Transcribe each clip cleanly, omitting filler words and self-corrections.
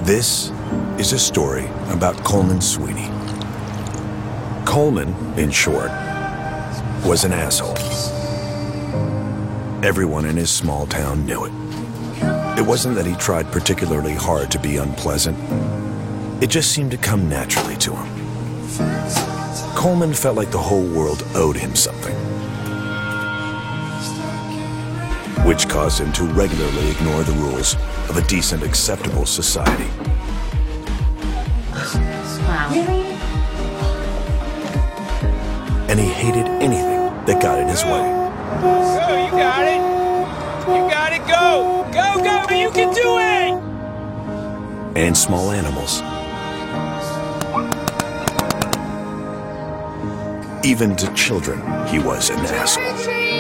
This is a story about Coleman Sweeney. Coleman, in short, was an asshole. Everyone in his small town knew it. It wasn't that he tried particularly hard to be unpleasant. It just seemed to come naturally to him. Coleman felt like the whole world owed him something, which caused him to regularly ignore the rules of a decent, acceptable society. Wow. Really? And he hated anything that got in his way. Go, you got it! You got it, go! Go, go, you can do it! And small animals. Even to children, he was an asshole.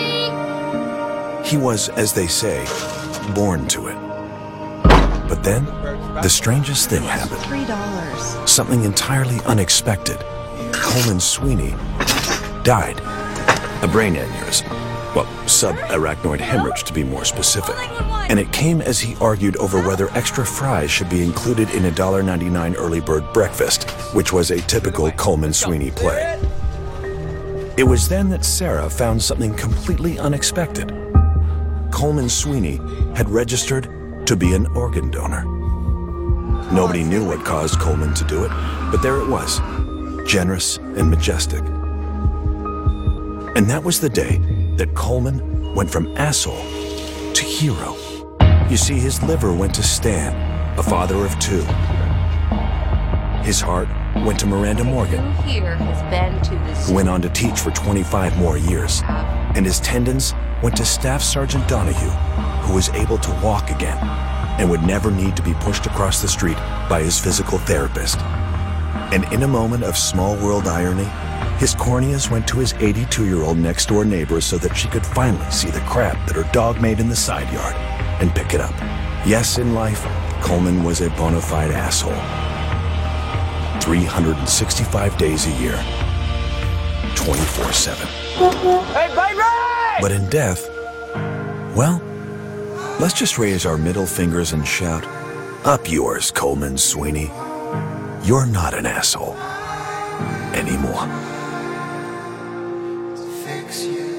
He was, as they say, born to it. But then, the strangest thing happened. $3. Something entirely unexpected. Coleman Sweeney died. A brain aneurysm. Well, subarachnoid hemorrhage to be more specific. And it came as he argued over whether extra fries should be included in a $1.99 early bird breakfast, which was a typical Coleman Sweeney play. It was then that Sarah found something completely unexpected. Coleman Sweeney had registered to be an organ donor. Nobody knew what caused Coleman to do it, but there it was, generous and majestic. And that was the day that Coleman went from asshole to hero. You see, his liver went to Stan, a father of two. His heart went to Miranda Morgan, who went on to teach for 25 more years. And his tendons went to Staff Sergeant Donahue, who was able to walk again and would never need to be pushed across the street by his physical therapist. And in a moment of small world irony, his corneas went to his 82-year-old next-door neighbor so that she could finally see the crap that her dog made in the side yard and pick it up. Yes, in life, Coleman was a bona fide asshole. 365 days a year, 24/7. Hey, baby! But in death, well, let's just raise our middle fingers and shout, "Up yours, Coleman Sweeney. You're not an asshole anymore." Fix you.